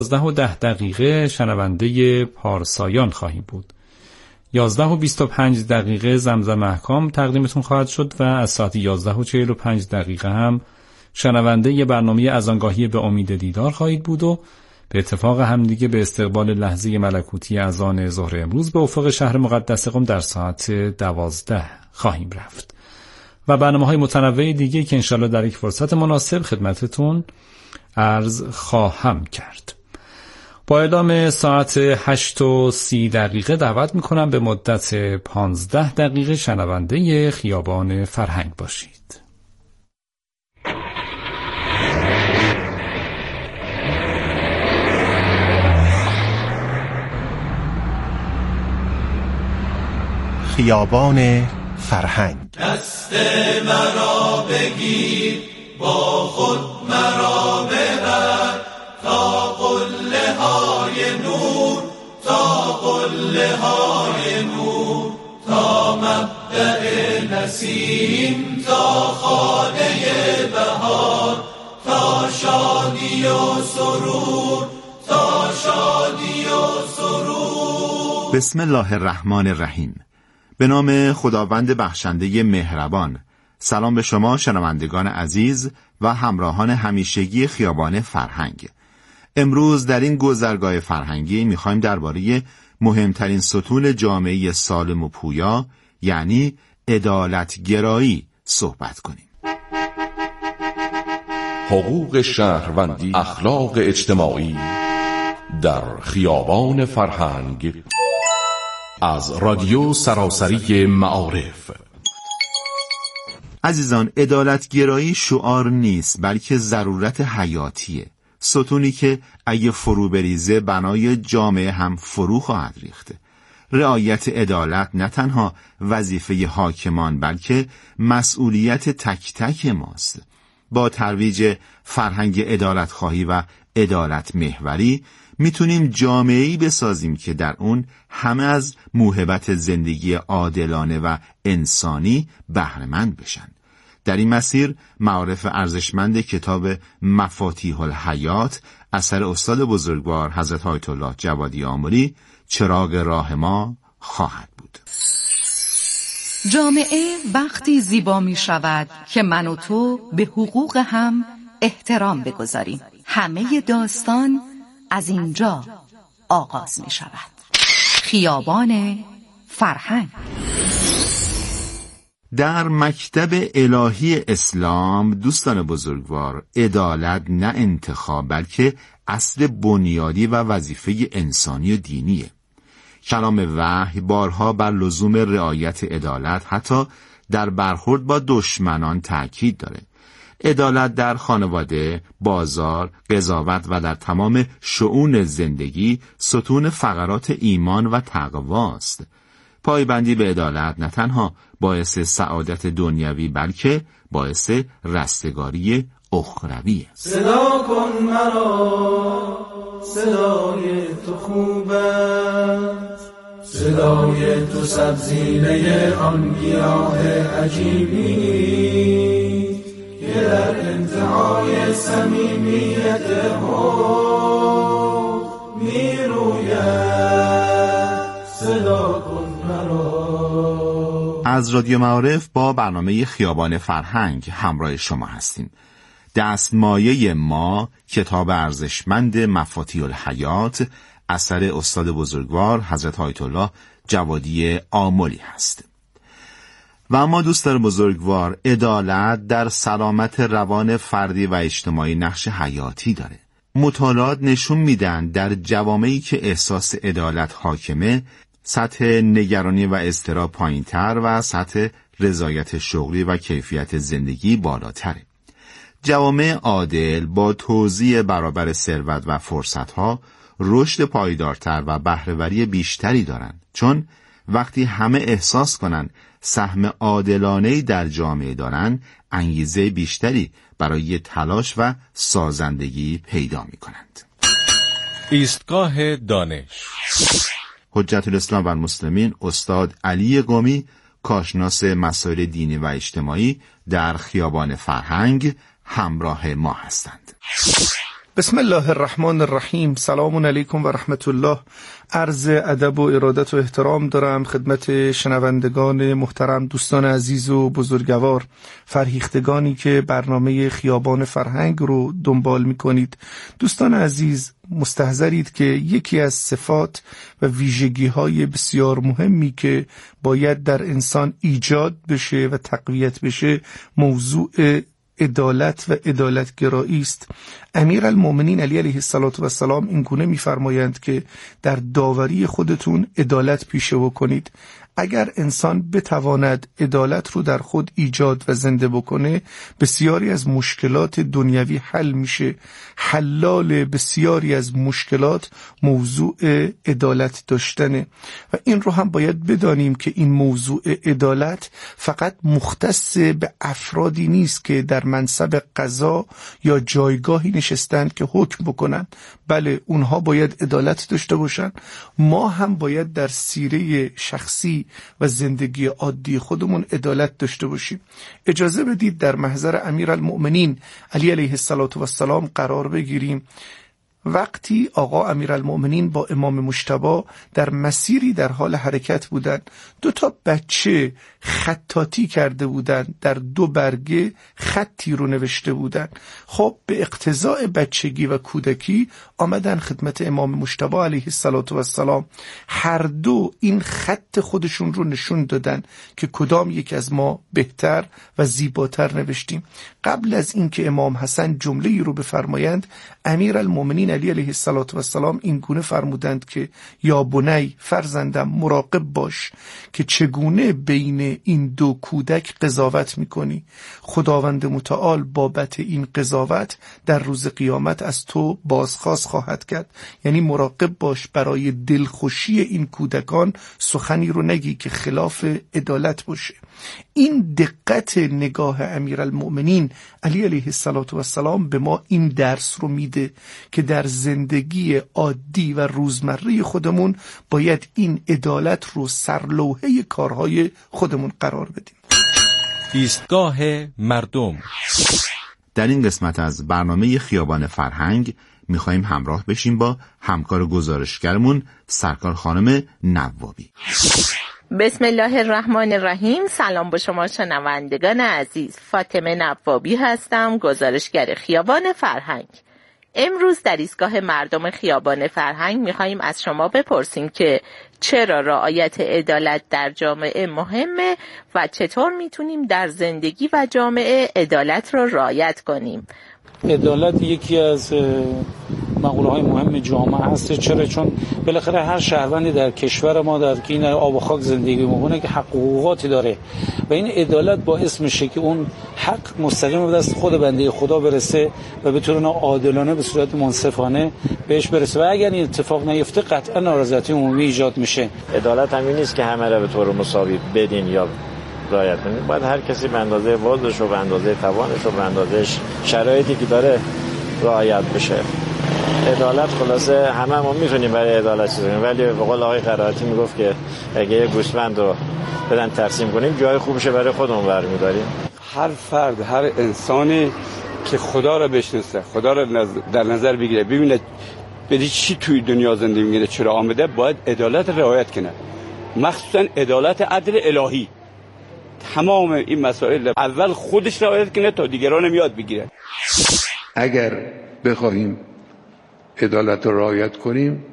11:10 شنونده پارسایان خواهیم بود. 11:25 زمزم احکام تقدیمتون خواهد شد و از ساعت 11:45 هم شنونده ی برنامه اذانگاهی به امید دیدار خواهید بود و به اتفاق همدیگه به استقبال لحظه ملکوتی اذان ظهر امروز به افق شهر مقدس قم در ساعت 12 خواهیم رفت و برنامه‌های متنوع دیگه که انشالله در یک فرصت مناسب خدمتتون عرض خواهم کرد. با اعلام ساعت 8:30 دعوت میکنم به مدت 15 دقیقه شنونده خیابان فرهنگ باشید. خیابان فرهنگ. دست مرا بگیر، با خود مرا ببر، تا قله های نور، تا قله های نور، تا مبدأ نسیم، تا خانه بهار، تا شادی و سرور، تا شادی و سرور. بسم الله الرحمن الرحیم. به نام خداوند بخشنده مهربان. سلام به شما شنوندگان عزیز و همراهان همیشگی خیابان فرهنگ. امروز در این گذرگاه فرهنگی میخوایم درباره مهمترین ستون جامعه سالم و پویا یعنی عدالتگرایی صحبت کنیم. حقوق شهروندی، اخلاق اجتماعی در خیابان فرهنگ از رادیو سراسری معارف. عزیزان، عدالتگرایی شعار نیست بلکه ضرورت حیاتیه، ستونی که اگه فرو بریزه بنای جامعه هم فرو خواهد ریخته. رعایت عدالت نه تنها وظیفه حاکمان بلکه مسئولیت تک تک ماست. با ترویج فرهنگ عدالت خواهی و عدالت محوری میتونیم جامعه‌ای بسازیم که در اون همه از موهبت زندگی عادلانه و انسانی بهره‌مند بشن. در این مسیر معارف ارزشمند کتاب مفاتیح الحیات اثر استاد بزرگوار حضرت آیت الله جوادی آملی چراغ راه ما خواهد بود. جامعه وقتی زیبا می شود که من و تو به حقوق هم احترام بگذاریم. همه داستان از اینجا آغاز می شود. خیابان فرهنگ. در مکتب الهی اسلام دوستان بزرگوار، عدالت نه انتخاب بلکه اصل بنیادی و وظیفه انسانی و دینیه. کلام وحی بارها بر لزوم رعایت عدالت حتی در برخورد با دشمنان تأکید داره. عدالت در خانواده، بازار، قضاوت و در تمام شؤون زندگی ستون فقرات ایمان و تقواست. پایبندی به عدالت نه تنها باعث سعادت دنیوی بلکه باعث رستگاری اخرویه. صدا کن مرا، صدای تو خوب است، صدای تو سبزینه آن گیاه عجیبی که در انتهای صمیمیت حب میروید. صدا کن مرا. از رادیو معارف با برنامه خیابان فرهنگ همراه شما هستیم. دستمایه ما کتاب ارزشمند مفاتیح الحیات اثر استاد بزرگوار حضرت آیت الله جوادی آملی هست. و اما دوستان بزرگوار، عدالت در سلامت روان فردی و اجتماعی نقش حیاتی داره. مطالعات نشون میدن در جوامعی که احساس عدالت حاکمه، سطح نگرانی و اضطراب پایین‌تر و سطح رضایت شغلی و کیفیت زندگی بالاتره. جوامع عادل با توزیع برابر ثروت و فرصت‌ها رشد پایدارتر و بهره‌وری بیشتری دارن، چون وقتی همه احساس کنن سهم عادلانه‌ای در جامعه دارن، انگیزه بیشتری برای تلاش و سازندگی پیدا می‌کنند. ایستگاه دانش. حجت الاسلام و المسلمین استاد علی قمی، کارشناس مسائل دینی و اجتماعی، در خیابان فرهنگ همراه ما هستند. بسم الله الرحمن الرحیم. سلام علیکم و رحمت الله. عرض ادب و ارادت و احترام دارم خدمت شنوندگان محترم، دوستان عزیز و بزرگوار، فرهیختگانی که برنامه خیابان فرهنگ رو دنبال می‌کنید. دوستان عزیز، مستحضرید که یکی از صفات و ویژگی‌های بسیار مهمی که باید در انسان ایجاد بشه و تقویت بشه موضوع عدالت و عدالتگرایی است. امیرالمؤمنین علی علیه السلام این گونه می‌فرمایند که در داوری خودتون عدالت پیشه بکنید. اگر انسان بتواند عدالت رو در خود ایجاد و زنده بکنه، بسیاری از مشکلات دنیوی حل میشه. حلال بسیاری از مشکلات موضوع عدالت داشتنه و این رو هم باید بدانیم که این موضوع عدالت فقط مختص به افرادی نیست که در منصب قضا یا جایگاهی نشستن که حکم بکنن. بله، اونها باید عدالت داشته باشن. ما هم باید در سیره شخصی و زندگی عادی خودمون عدالت داشته باشیم. اجازه بدید در محضر امیرالمؤمنین علی علیه السلام قرار بگیریم. وقتی آقا امیرالمؤمنین با امام مجتبی در مسیری در حال حرکت بودند، 2 بچه خطاطی کرده بودند، در 2 برگه خطی رو نوشته بودند. خب به اقتضاء بچگی و کودکی آمدن خدمت امام مجتبی علیه السلام. هر دو این خط خودشون رو نشون دادن که کدام یک از ما بهتر و زیباتر نوشتیم. قبل از اینکه امام حسن جمله‌ای رو بفرمایند، امیرالمؤمنین علی علیه السلام این گونه فرمودند که یا بنی، فرزندم، مراقب باش که چگونه بین این 2 کودک قضاوت میکنی. خداوند متعال بابت این قضاوت در روز قیامت از تو بازخواست خواهد کرد. یعنی مراقب باش برای دلخوشی این کودکان سخنی رو نگی که خلاف عدالت باشه. این دقت نگاه امیرالمؤمنین علی علیه السلام به ما این درس رو میده که در زندگی عادی و روزمره خودمون باید این عدالت رو سرلوحه کارهای خودمون قرار بدیم. ایستگاه مردم. در این قسمت از برنامه خیابان فرهنگ میخواییم همراه بشیم با همکار گزارشگرمون سرکار خانم نوابی. بسم الله الرحمن الرحیم. سلام به شما شنوندگان عزیز. فاطمه نوابی هستم، گزارشگر خیابان فرهنگ. امروز در ایستگاه مردم خیابان فرهنگ میخواییم از شما بپرسیم که چرا رعایت عدالت در جامعه مهمه و چطور میتونیم در زندگی و جامعه عدالت را رعایت کنیم. عدالت یکی از مقوله‌های مهم جامعه هست. چرا؟ چون بالاخره هر شهروندی در کشور ما در که این آب و خاک زندگی می‌کنه که حقوقاتی داره و این عدالت باعث میشه که اون حق مستقیم به دست خود بنده خدا برسه و بتونه عادلانه به صورت منصفانه بهش برسه و اگر این اتفاق نیفته قطعا نارضایتی عمومی ایجاد میشه. عدالت همین نیست که همه را به طور مساوی بدین یا رعایت کنید. باید هر کسی به اندازه وضعش و به اندازه توانش و به اندازه شرایطی که داره رعایت بشه. عدالت خلاصه همه ما میتونیم برای عدالت چیز کنیم، ولی به قول آقای قرائتی میگفت که اگه یه گوسفند رو بدن تقسیم کنیم جای خوبشه برای خودمون برمی‌داریم. هر فرد، هر انسانی که خدا رو بشناسه، خدا رو در نظر بگیره، ببینه بدی چی توی دنیا زندگی می‌کنه، چرا آمده، باید عدالت رعایت کنه، مخصوصا عدالت عدل الهی. تمام این مسائل اول خودش رعایت کنه تا دیگران یاد بگیره. اگر بخوایم عدالت رو رعایت کنیم،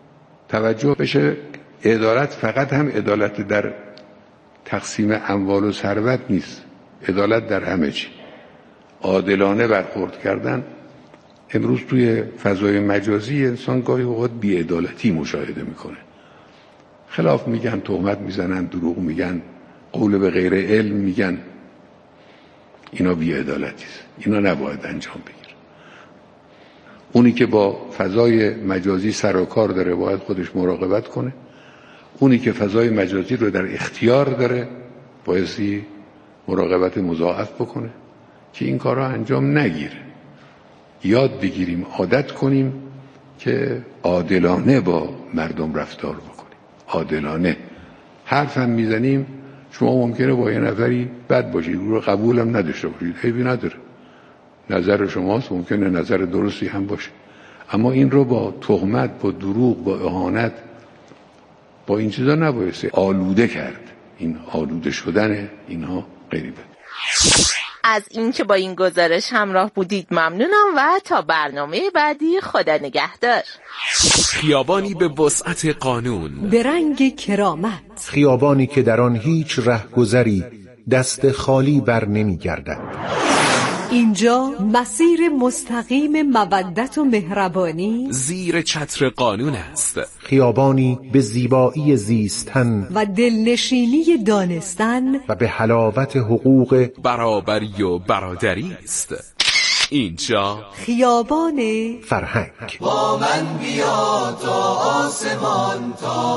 توجه بشه عدالت فقط هم عدالت در تقسیم اموال و ثروت نیست، عدالت در همه چی. عادلانه برخورد کردن. امروز توی فضای مجازی انسان گاهی اوقات بی‌عدالتی مشاهده میکنه. خلاف میگن، تهمت میزنن، دروغ میگن، قول به غیر علم میگن. اینا بی‌عدالتی است. اینا نباید انجام بگیره. اونی که با فضای مجازی سر و کار داره باید خودش مراقبت کنه. اونی که فضای مجازی رو در اختیار داره بایستی مراقبت مضاعف بکنه که این کارها انجام نگیره. یاد بگیریم، عادت کنیم که عادلانه با مردم رفتار بکنیم. عادلانه. حرف هم میزنیم، شما ممکنه با یه نفری بد باشید، او رو قبول هم نداشته باشید، عیبی نداره. نظر شماست، ممکنه نظر درستی هم باشه، اما این رو با تهمت، با دروغ، با اهانت، با این چیزا نبایستی آلوده کرد. این آلوده شدن اینها غریبه. از اینکه با این گزارش همراه بودید ممنونم و تا برنامه بعدی خدا نگهدار. خیابانی به وسعت قانون، به رنگ کرامت، خیابانی که در آن هیچ رهگذری دست خالی بر نمی گردد. اینجا مسیر مستقیم مودت و مهربانی زیر چتر قانون است. خیابانی به زیبایی زیستن و دلنشینی دانستن و به حلاوت حقوق برابری و برادری است. اینجا خیابان فرهنگ. با من بیا تا آسمان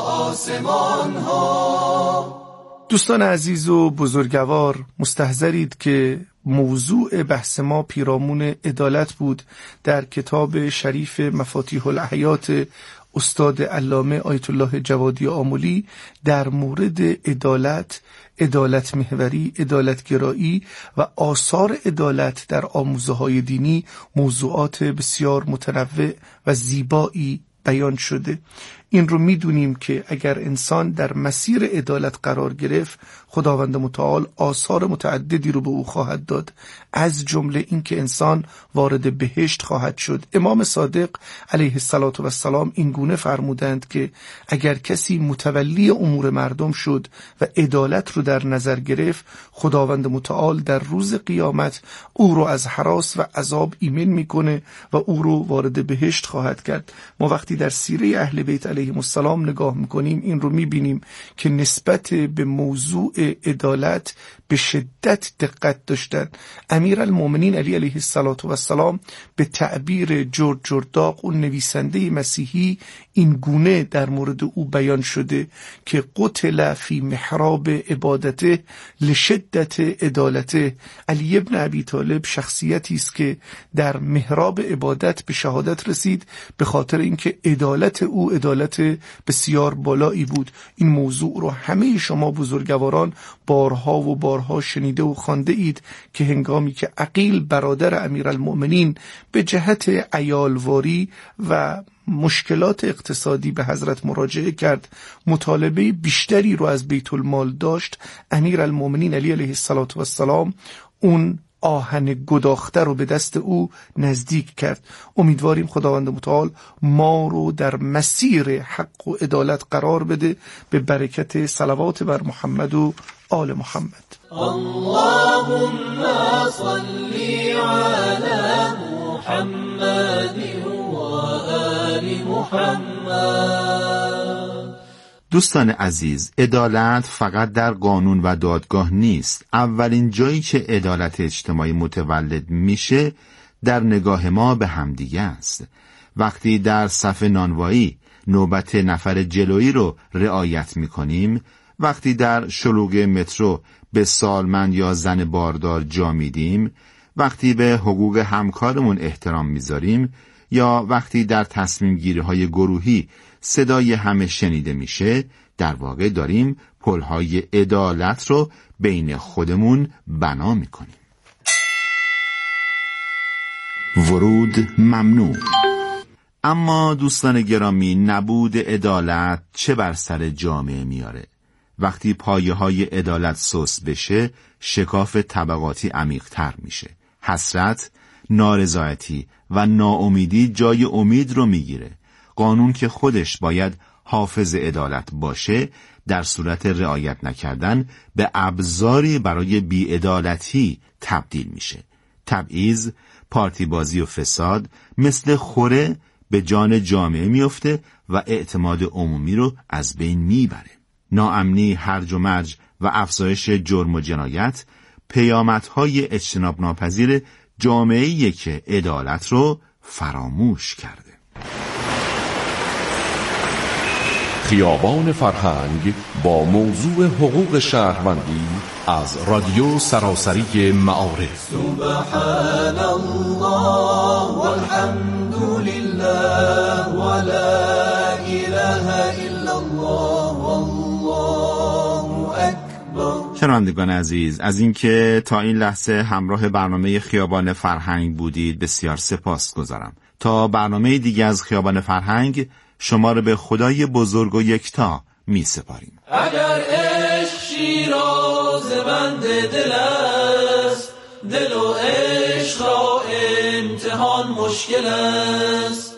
ها. دوستان عزیز و بزرگوار، مستحضرید که موضوع بحث ما پیرامون عدالت بود در کتاب شریف مفاتیح الحیات استاد علامه آیت الله جوادی آملی در مورد عدالت، عدالت محوری، عدالت گرایی و آثار عدالت در آموزه‌های دینی موضوعات بسیار متنوع و زیبایی بیان شده. این رو میدونیم که اگر انسان در مسیر عدالت قرار گرفت، خداوند متعال آثار متعددی رو به او خواهد داد، از جمله این که انسان وارد بهشت خواهد شد. امام صادق علیه السلام این گونه فرمودند که اگر کسی متولی امور مردم شد و عدالت رو در نظر گرفت، خداوند متعال در روز قیامت او رو از هراس و عذاب ایمن میکنه و او رو وارد بهشت خواهد کرد. ما وقتی در سیره اهل بیت علیهم السلام نگاه میکنیم، این رو میبینیم که نسبت به موضوع عدالت به شدت دقت داشتن. امیرالمومنین علی علیه السلام به تعبیر جورج جرداق، اون نویسنده مسیحی، این گونه در مورد او بیان شده که قتل فی محراب عبادته لشدت عدالته. علی ابن ابی طالب شخصیتی است که در محراب عبادت به شهادت رسید به خاطر اینکه عدالت او عدالت بسیار بالایی بود. این موضوع رو همه شما بزرگواران بارها و بارها شنیده و خوانده اید که هنگامی که عقیل برادر امیرالمؤمنین به جهت عیالواری و مشکلات اقتصادی به حضرت مراجعه کرد، مطالبه بیشتری رو از بیت المال داشت، امیرالمؤمنین علی علیه السلام اون آهن گداخته رو به دست او نزدیک کرد. امیدواریم خداوند متعال ما رو در مسیر حق و عدالت قرار بده به برکت صلوات بر محمد و آل محمد. اللهم صل علی محمد و آل محمد. دوستان عزیز، عدالت فقط در قانون و دادگاه نیست. اولین جایی که عدالت اجتماعی متولد میشه در نگاه ما به همدیگه است. وقتی در صف نانوایی نوبت نفر جلویی رو رعایت میکنیم، وقتی در شلوغ مترو به سالمند یا زن باردار جا میدیم، وقتی به حقوق همکارمون احترام میذاریم، یا وقتی در تصمیم گیری های گروهی صدای همه شنیده میشه، در واقع داریم پلهای عدالت رو بین خودمون بنا میکنیم. ورود ممنوع. اما دوستان گرامی، نبود عدالت چه بر سر جامعه میاره؟ وقتی پایه های عدالت سست بشه، شکاف طبقاتی عمیق‌تر میشه. حسرت، نارضایتی و ناامیدی جای امید رو میگیره. قانون که خودش باید حافظ عدالت باشه، در صورت رعایت نکردن به ابزاری برای بی‌عدالتی تبدیل میشه. تبعیض، پارتی بازی و فساد مثل خوره به جان جامعه میفته و اعتماد عمومی رو از بین میبره. ناامنی، هرج و مرج و افزایش جرم و جنایت پیامدهای اجتناب ناپذیر جامعه‌ای که عدالت رو فراموش کرده. خیابان فرهنگ با موضوع حقوق شهروندی از رادیو سراسری معارف. سبحان الله والحمد لله ولا اله الا الله والله اکبر. شنوندگان عزیز، از اینکه تا این لحظه همراه برنامه خیابان فرهنگ بودید بسیار سپاسگزارم. تا برنامه دیگه از خیابان فرهنگ شما رو به خدای بزرگ و یکتا می سپاریم. اگر عشق شیراز بند دل است، دل و عشق را امتحان مشکل است.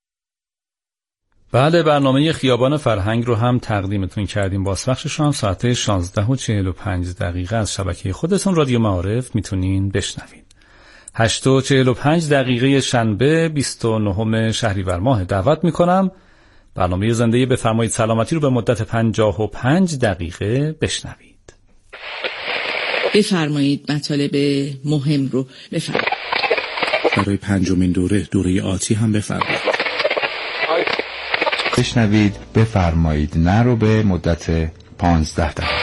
بله، برنامه خیابان فرهنگ رو هم تقدیمتون کردیم. بازپخشش رو هم ساعت 16:45 از شبکه خودتون رادیو معارف میتونین بشنوین. 8:45 شنبه 29 شهریور ماه دعوت میکنم برنامه زنده بفرمایید سلامتی رو به مدت 55 دقیقه بشنوید. بفرمایید مطالب مهم رو بفرمایید. برای 5مین دوره آتی هم بفرمایید. بشنوید بفرمایید نه رو به مدت 15 دقیقه.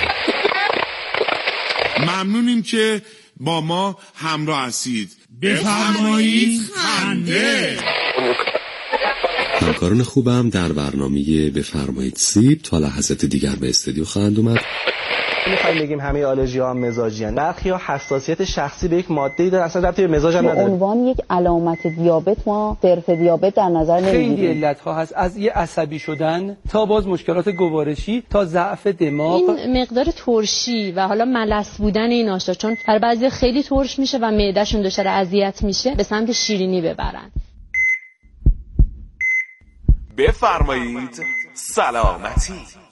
ممنونیم که با ما همراه هستید. بفرمایید خنده. همکاران خوبم در برنامه بفرمایید سیب تا لحظات دیگر به استودیو خواهند اومد. میخوایم بگیم همه آلرژی‌ها هم مزاجی‌اند. برخی‌ها حساسیت شخصی به یک ماده‌ای دارن، اصلا ربطی به مزاج هم نداره. به عنوان یک علامت دیابت ما صرف دیابت در نظر نمی‌گیریم. خیلی علت‌ها هست، از یه عصبی شدن تا باز مشکلات گوارشی تا ضعف دماغ. این مقدار ترشی و حالا ملس بودن این آشتا، چون برای بعضی خیلی ترش میشه و معده‌شون دچار اذیت میشه، به سمت شیرینی ببرن. بفرمایید سلامتی.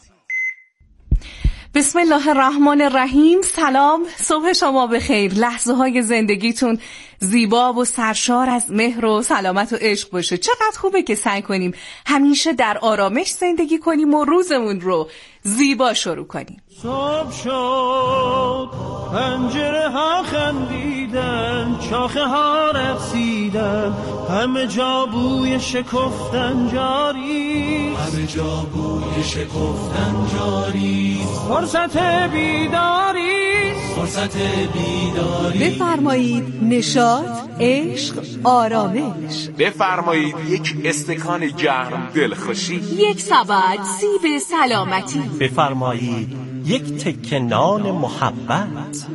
بسم الله الرحمن الرحیم. سلام، صبح شما بخیر. لحظه های زندگیتون زیبا و سرشار از مهر و سلامت و عشق باشه. چقدر خوبه که سعی کنیم همیشه در آرامش زندگی کنیم و روزمون رو زیبا شروع کنیم. صبح شد، پنجره ها خندیدن، شاخه ها رقصیدن، همه جا بوی شکفتن جاری، همه جا بوی شکفتن جاری. فرصت بیداری، فرصت بیداری. بفرمایید نشاط، عشق، آرامش. بفرمایید یک استکان گرم دلخوشی، یک سبد سیب سلامتی. بفرمایید یک تکه نان محبت.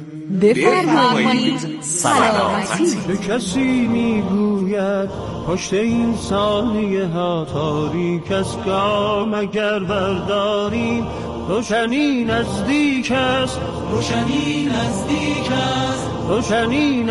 بفرمایید سلامتی. به کسی میگوید پشت این ثانیه ها تاریک است، گام اگر برداریم روشنی نزدیک است، روشنی نزدیک است، روشنی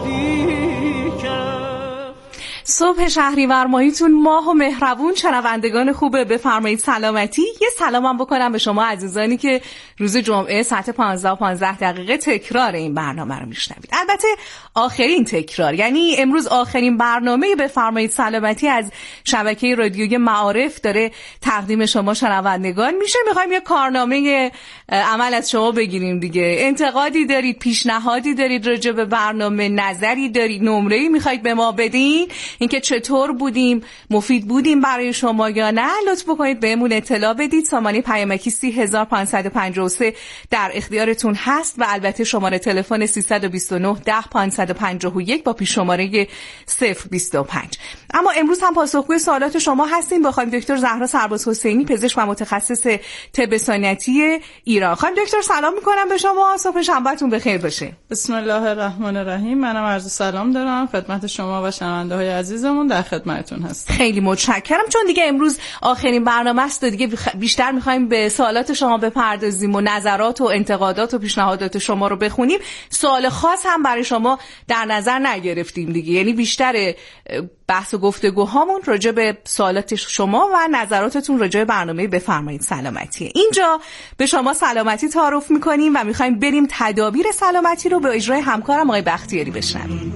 نزدیک است. صبح شهریور ماهیتون ماه و مهربون. شنوندگان خوبه بفرمایید سلامتی. یه سلامم بکنم به شما عزیزانی که روز جمعه ساعت 15:15 تکرار این برنامه رو میشنوید. البته آخرین تکرار، یعنی امروز آخرین برنامه بفرمایید سلامتی از شبکه رادیوی معارف داره تقدیم شما شنوندگان میشه. میخوایم یه کارنامه عمل از شما بگیریم دیگه. انتقادی دارید، پیشنهادی دارید راجع به برنامه، نظری دارید، نمره‌ای میخواید به ما بدین، اینکه چطور بودیم، مفید بودیم برای شما یا نه، لطف بکنید بهمون اطلاع بدید. سامانه پیامکی 30553 در اختیارتون هست و البته شماره تلفن 329 10 551 با پیش شماره 025. اما امروز هم پاسخگوی سوالات شما هستیم. بخوایم دکتر زهرا سرباز حسینی، پزشک و متخصص طب سنتی ایران. خانم دکتر سلام میکنم به شما، صبح شنبهتون بخیر باشه. بسم الله الرحمن الرحیم. منم عرض سلام دارم خدمت شما و شنونده های عزیزمون، در خدمتتون هستم. خیلی متشکرم. چون دیگه امروز آخرین برنامه است، دیگه بیشتر می‌خوایم به سوالات شما بپردازیم و نظرات و انتقادات و پیشنهادات شما رو بخونیم. سوال خاص هم برای شما در نظر نگرفتیم دیگه، یعنی بیشتر بحث و گفتگوهامون راجع به سوالات شما و نظراتتون راجع به برنامه بفرمایید سلامتی. اینجا به شما سلامتی تعارف می‌کنیم و می‌خوایم بریم تدابیر سلامتی رو به اجرای همکارم آقای بختیاری بشنویم.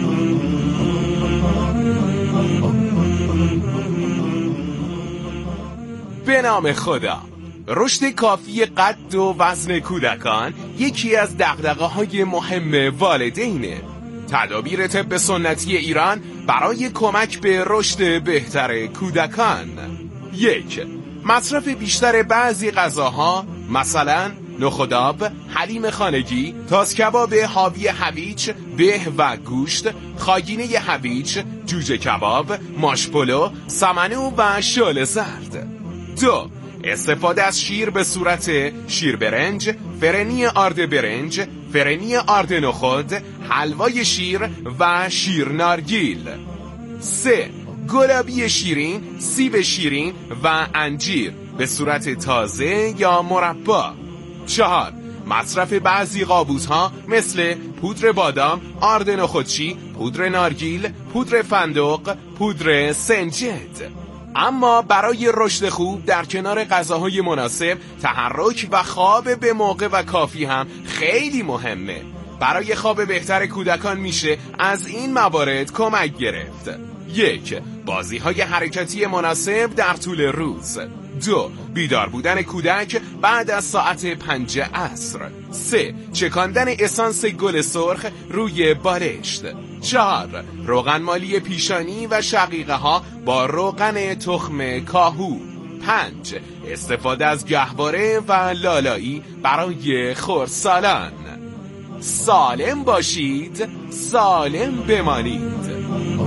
به نام خدا. رشد کافی قد و وزن کودکان یکی از دغدغه‌های مهم والدینه. تدابیر طب سنتی ایران برای کمک به رشد بهتر کودکان: 1. مصرف بیشتر بعضی غذاها، مثلا نخودآب، حلیم خانگی، تاس کباب حاوی هویج، به و گوشت، خاگینه هویج، جوجه کباب، ماش پلو، سمنو و شل زرد. 2. استفاده از شیر به صورت شیر برنج، فرنی آرد برنج، فرنی آرد نخود، حلوای شیر و شیر نارگیل. 3. گلابی شیرین، سیب شیرین و انجیر به صورت تازه یا مربا. 4. مصرف بعضی قابوس‌ها مثل پودر بادام، آرد نخودچی، پودر نارگیل، پودر فندق، پودر سنجد. اما برای رشد خوب در کنار غذاهای مناسب، تحرک و خواب به موقع و کافی هم خیلی مهمه. برای خواب بهتر کودکان میشه از این موارد کمک گرفت. 1. بازی‌های حرکتی مناسب در طول روز. 2. بیدار بودن کودک بعد از ساعت 5 عصر. 3. چکاندن اسانس گل سرخ روی بالشت. 4. روغن مالی پیشانی و شقیقه ها با روغن تخم کاهو. 5. استفاده از گهواره و لالایی برای خردسالان. سالم باشید، سالم بمانید.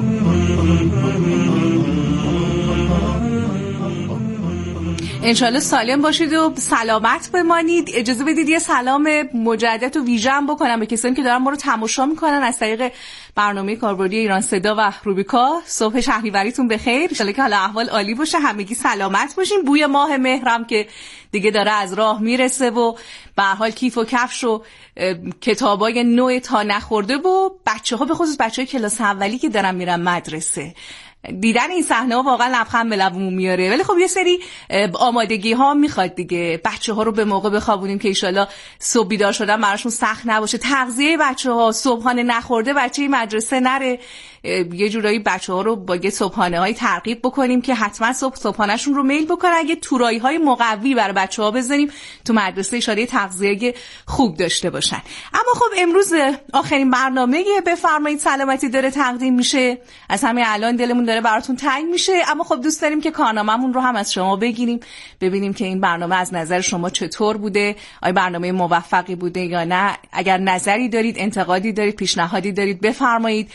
انشالله سالم باشید و سلامت بمانید. اجازه بدید یه سلام مجدد و ویژه هم بکنم به کسانی که دارن ما رو تماشا میکنن از طریق برنامه کاربردی ایران صدا و روبیکا. صبح شهریوریتون بخیر، انشالله که حالا احوال عالی باشه، همگی سلامت باشین. بوی ماه مهرم که دیگه داره از راه میرسه و به هر حال کیف و کفش و کتابای نوع تا نخورده و بچه‌ها به خصوص بچه‌های کلاس اولی که دارن میرن مدرسه، دیدن این صحنه ها واقعا لبخند به لبمون میاره. ولی خب یه سری آمادگی ها میخواد دیگه، بچه ها رو به موقع بخوابونیم که ایشالا صبح بیدار شدن براشون سخت نباشه. تغذیه بچه ها، صبحانه نخورده بچه مدرسه نره، یه جورایی بچه ها رو با یه صبحانه های ترغیب بکنیم که حتما صبحانهشون رو میل بکنن. اگه تورایی های مقوی برای بچه ها بزنیم تو مدرسه ایشالا تغذیه خوب داشته باشن. اما خب امروز آخرین برنامه بفرمایید سلامتی داره تقدیم میشه، از همین الان دلمون داره براتون تنگ میشه، اما خب دوست داریم که کارنامه‌مون رو هم از شما بگیریم، ببینیم که این برنامه از نظر شما چطور بوده، آیا برنامه موفقی بوده یا نه. اگر نظری دارید، انتقادی دارید، پیشنهادی دارید بفرمایید.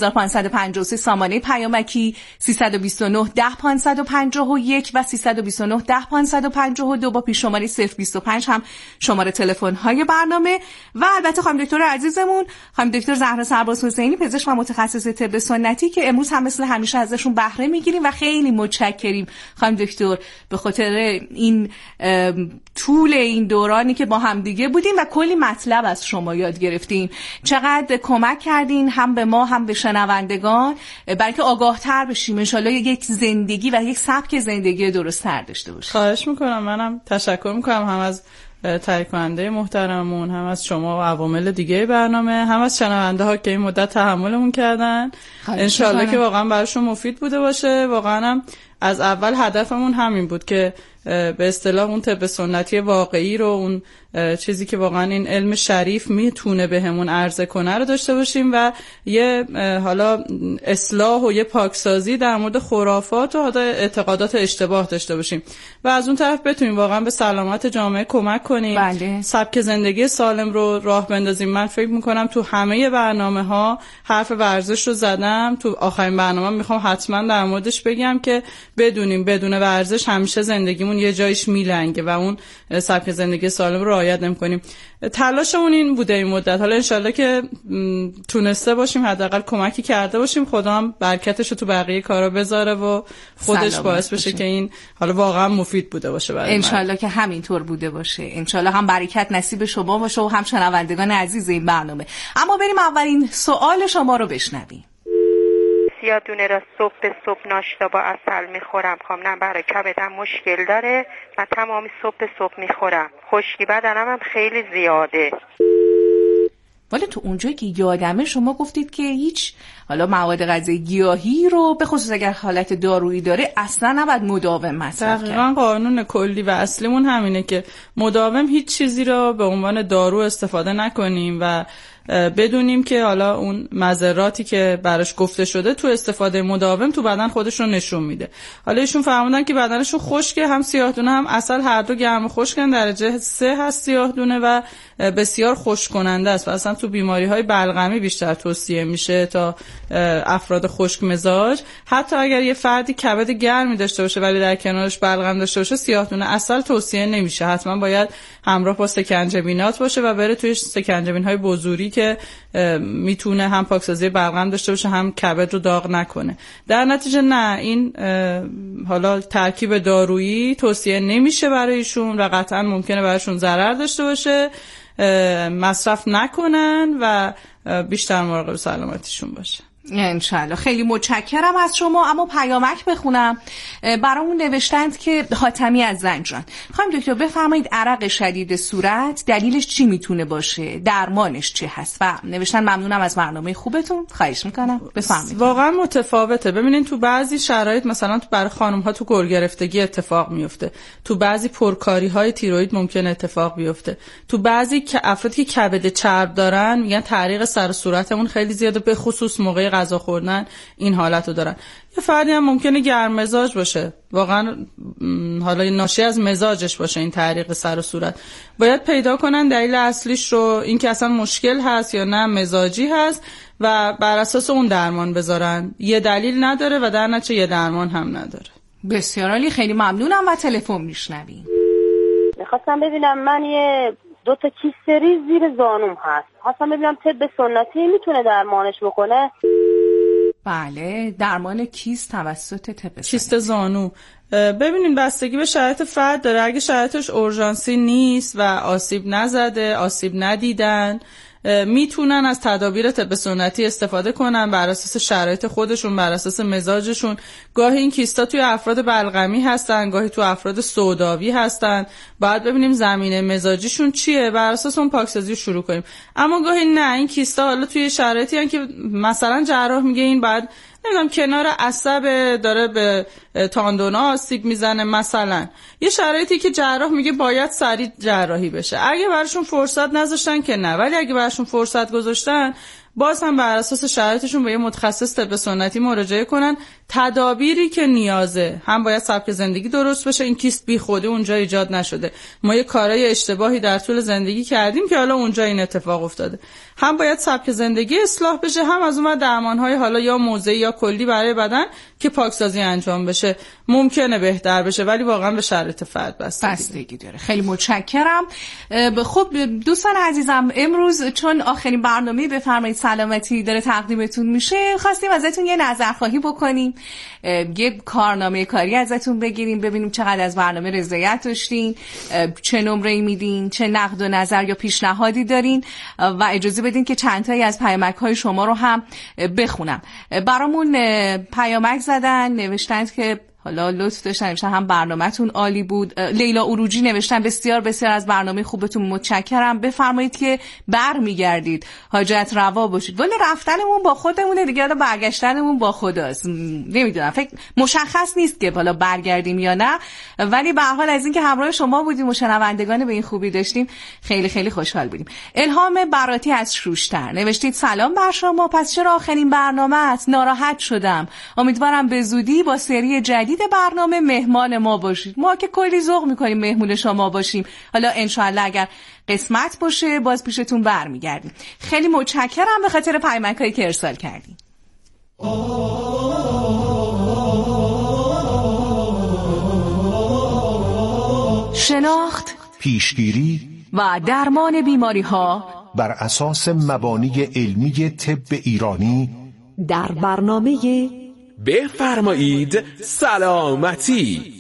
3553 سامانه پیامکی، 329 10 551 و 329 10 552 با پیش شماره 025 هم شماره تلفن های برنامه. و البته خانم دکتر عزیزمون، خانم دکتر زهرا سرباز حسینی، پزشک و متخصص طب سنتی که امروز هم مثل همیشه ازشون بهره میگیریم و خیلی متشکریم خانم دکتر به خاطر این طول این دورانی که با هم دیگه بودیم و کلی مطلب از شما یاد گرفتیم. چقدر کمک کردین هم به ما هم به شنوندگان برای اینکه آگاه‌تر بشیم، ان شاءالله یک زندگی و یک سبک زندگی درست‌تر داشته باشیم. خواهش میکنم. منم تشکر میکنم هم از تهیه کننده محترممون، هم از شما و عوامل دیگه برنامه، هم از شنونده ها که این مدت تحملمون کردن. انشالله که واقعا براشون مفید بوده باشه. واقعا هم از اول هدفمون همین بود که به اصطلاح اون طب سنتی واقعی رو، اون چیزی که واقعا این علم شریف میتونه بهمون عرضه کنه رو داشته باشیم و یه حالا اصلاح و یه پاکسازی در مورد خرافات و اعتقادات اشتباه داشته باشیم و از اون طرف بتونیم واقعا به سلامت جامعه کمک کنیم. بله. سبک زندگی سالم رو راه بندازیم. من فکر میکنم تو همه برنامه‌ها حرف ورزش رو زدم، تو آخرین برنامه میخوام حتما در موردش بگم که بدونیم بدون ورزش همیشه زندگیمون یه جایش میلنگه و اون سبک زندگی سالم رو رعایت نمی‌کنیم. تلاشمون این بوده این مدت. حالا انشالله که تونسته باشیم حداقل کمکی کرده باشیم، خدا هم برکتش رو تو بقیه کارا بذاره و خودش باعث بشه که این حالا واقعا مفید بوده باشه برای انشالله که همینطور بوده باشه. انشالله هم برکت نصیب شما باشه و هم شنوندگان عزیز این برنامه. اما بریم اولین سوال شما رو بشنویم. یا دونه را صبح به صبح ناشتا با عسل میخورم. کاملا برای کبدم مشکل داره، من تمامی صبح به صبح میخورم. خشکی بدنم هم خیلی زیاده. ولی تو اونجایی که یادمه شما گفتید که هیچ حالا مواد غذایی گیاهی رو به خصوص اگر حالت دارویی داره اصلا نباید مداوم مصرف کرد. دقیقاً قانون کلی و اصلیمون همینه که مداوم هیچ چیزی رو به عنوان دارو استفاده نکنیم و بدونیم که حالا اون مضراتی که براش گفته شده تو استفاده مداوم تو بدن خودش رو نشون میده. حالا ایشون فرمودن که بدنشون خشکه، هم سیاه دونه هم عسل، هر دو گرم و خشکن، درجه 3 هست سیاه دونه و بسیار خشک کننده است و اصلا تو بیماری‌های بلغمی بیشتر توصیه میشه تا افراد خشک مزاج. حتی اگر یه فردی کبد گرمی داشته باشه ولی در کنارش بلغم داشته باشه، سیاه‌دونه عسل توصیه نمیشه. حتما باید همراه با سکنجبینات باشه و بره توی سکنجبین‌های بزوری که میتونه هم پاکسازی بلغم داشته باشه هم کبد رو داغ نکنه. در نتیجه نه، این حالا ترکیب دارویی توصیه نمیشه برایشون و قطعا ممکنه برایشون ضرر داشته باشه. مصرف نکنن و بیشتر مراقب سلامتیشون باشه. انشالله. خیلی متشکرم از شما. اما پیامک بخونم. برامون نوشتند که حاتمی از زنجان. خواهیم دکتر بفرمایید عرق شدید صورت دلیلش چی میتونه باشه؟ درمانش چی هست؟ و نوشتن ممنونم از برنامه خوبتون. خواهش میکنم بفرمایید. واقعا متفاوته. ببینین تو بعضی شرایط مثلا برای خانم ها تو گرگرفتگی اتفاق میفته. تو بعضی پرکاری های تیروئید ممکنه اتفاق بیفته. تو بعضی که افرادی که کبد چرب دارن میگن تعریق سر صورتمون خیلی زیاده، به خصوص موقع غذا خوردن این حالت رو دارن. یه فردی هم ممکنه گرم مزاج باشه، واقعا حالا ناشی از مزاجش باشه این تعریق سر و صورت. باید پیدا کنن دلیل اصلیش رو، این که اصلا مشکل هست یا نه مزاجی هست و بر اساس اون درمان بذارن. یه دلیل نداره و در نتیجه یه درمان هم نداره. بسیار عالی، خیلی ممنونم و تلفن میشنویم. میخواستم ببینم من یه 2 تا کیست ریز زیر زانوم هست، خواستم ببینم طب سنتی میتونه درمانش بکنه. بله، درمان کیست توسط طب سنتی. کیست زانو ببینین بستگی به شرایط فرد داره. اگه شرایطش اورژانسی نیست و آسیب نزده، آسیب ندیدن، میتونن از تدابیر طب سنتی استفاده کنن بر اساس شرایط خودشون، بر اساس مزاجشون. گاهی این کیستا توی افراد بلغمی هستن، گاهی تو افراد سوداوی هستن. باید ببینیم زمینه مزاجیشون چیه، بر اساس اون پاکسازی شروع کنیم. اما گاهی نه، این کیستا حالا توی شرایطی هستن که مثلا جراح میگه این بعد نمیدونم کنار عصب داره به تاندونا آسیب میزنه، مثلا یه شرایطی که جراح میگه باید سریع جراحی بشه. اگه براشون فرصت نذاشتن که نه، ولی اگه براشون فرصت گذاشتن باز هم بر اساس شرایطشون به یه متخصص طب سنتی مراجعه کنن. تدابیری که نیازه، هم باید سبک زندگی درست بشه، این کیست بی خودی اونجا ایجاد نشده، ما یه کارهای اشتباهی در طول زندگی کردیم که حالا اونجا این اتفاق افتاده. هم باید سبک زندگی اصلاح بشه، هم از اون درمان‌های حالا یا موضعی یا کلی برای بدن که پاکسازی انجام بشه ممکنه بهتر بشه، ولی واقعا به شرایط فرد بستگی داره. خیلی متشکرم. خب دوستان عزیزم، امروز چون آخرین برنامه بفرمایید سلامتی داره تقدیمتون میشه، خواستیم ازتون یه نظرخواهی بکنیم، یه کارنامه کاری ازتون بگیریم، ببینیم چقدر از برنامه رضایت داشتین، چه نمره‌ای میدین، چه نقد و نظر یا پیشنهادی دارین و اجازه بدین که چند تایی از پیامک‌های شما رو هم بخونم. برامون پیامک زدن، نوشتند که حالا لطف داشتن، نوشتن هم برنامه‌تون عالی بود. لیلا اروجی نوشتن بسیار بسیار از برنامه خوبتون متشکرم، بفرمایید که برمیگردید، حاجت روا باشید. ولی رفتنمون با خودمونه دیگه، حالا برگشتنمون با خداست. نمیدونم، فکر مشخص نیست که حالا برگردیم یا نه، ولی به هر حال از اینکه همراه شما بودیم و شنوندگان به این خوبی داشتیم خیلی خیلی خوشحال بودیم. الهام براتی از شروشتر نوشتید سلام بر شما، پس چرا آخرین برنامه است؟ ناراحت شدم. امیدوارم به زودی با سری جدید برنامه مهمان ما باشید. ما که کلی ذوق میکنیم مهمون شما باشیم. حالا انشالله اگر قسمت باشه باز پیشتون برمیگردیم. خیلی متشکرم به خاطر پیامک‌هایی که ارسال کردین. شناخت، پیشگیری و درمان بیماری‌ها بر اساس مبانی علمی طب ایرانی در برنامه بفرمایید سلامتی.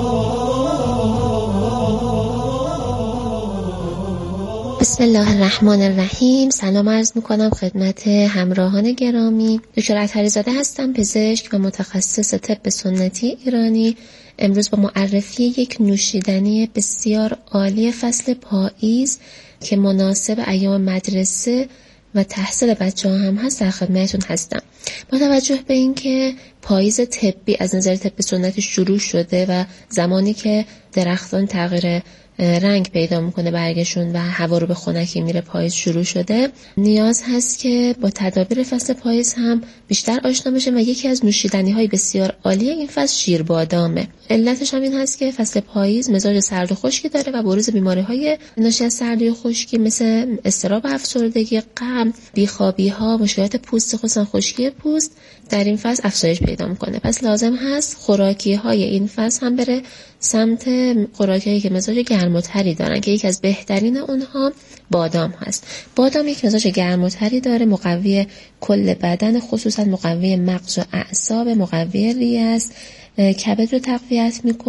بسم الله الرحمن الرحیم. سلام عرض میکنم خدمت همراهان گرامی. دکتر اطهری زاده هستم، پزشک و متخصص طب سنتی ایرانی. امروز با معرفی یک نوشیدنی بسیار عالی فصل پاییز که مناسب ایام مدرسه و تحصیل بچه‌ها هم هست در خدمتتون هستم. با توجه به اینکه پاییز طبی از نظر طب سنتی شروع شده و زمانی که درختان تغییر رنگ پیدا میکنه برگشون و هوا رو به خنکی میره، پاییز شروع شده، نیاز هست که با تدابیر فصل پاییز هم بیشتر آشنا بشه و یکی از نوشیدنی‌های بسیار عالی این فصل شیر بادامه. علتش هم این هست که فصل پاییز مزاج سرد و خشکی داره و بروز بیماری‌های ناشی از سردی و خشکی مثل اضطراب افسردگی، غم، بیخوابی‌ها، مشکلات پوست خصوصا خشکی پوست در این فصل افزایش پیدا میکنه. پس لازم هست خوراکی‌های این فصل هم بره سمت خوراکی‌هایی که مزاج گرم‌وتری دارن که یکی از بهترین اونها بادام هست. بادام یک مزاج گرم‌وتری داره، مقوی کل بدن، خصوصا مقوی مغز و اعصاب، مقوی ریه است، کبد رو تقویت میکنه.